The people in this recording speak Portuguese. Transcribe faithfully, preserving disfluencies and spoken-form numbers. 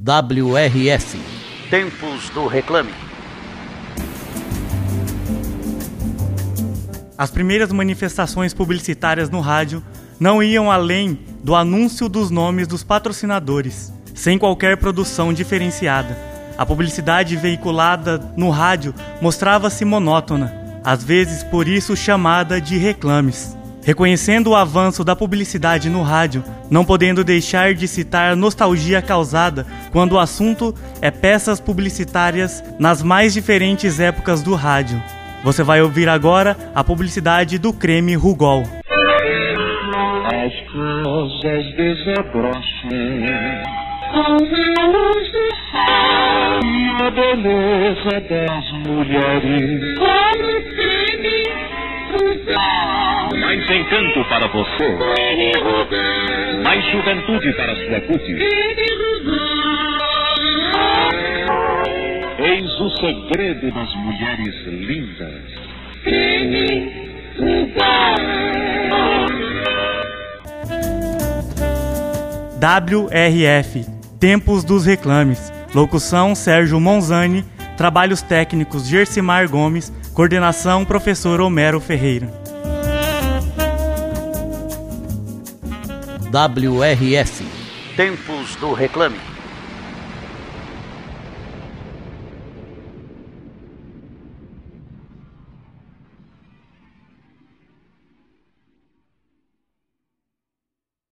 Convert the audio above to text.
W R F. Tempos do Reclame. As primeiras manifestações publicitárias no rádio não iam além do anúncio dos nomes dos patrocinadores, sem qualquer produção diferenciada. A publicidade veiculada no rádio mostrava-se monótona, às vezes por isso chamada de reclames. Reconhecendo o avanço da publicidade no rádio, não podendo deixar de citar a nostalgia causada quando o assunto é peças publicitárias nas mais diferentes épocas do rádio. Você vai ouvir agora a publicidade do creme Rugol. As coisas desabrocham com a luz do sol e a beleza das mulheres. Como creme Rugol. Mais encanto para você. Creme Rugol. Mais juventude para sua cutis. Creme Rugol. Eis o segredo das mulheres lindas. Creme Rugol. W R F, Tempos dos Reclames. Locução Sérgio Monzani. Trabalhos técnicos Gersimar Gomes. Coordenação Professor Homero Ferreira. W R F. Tempos do Reclame.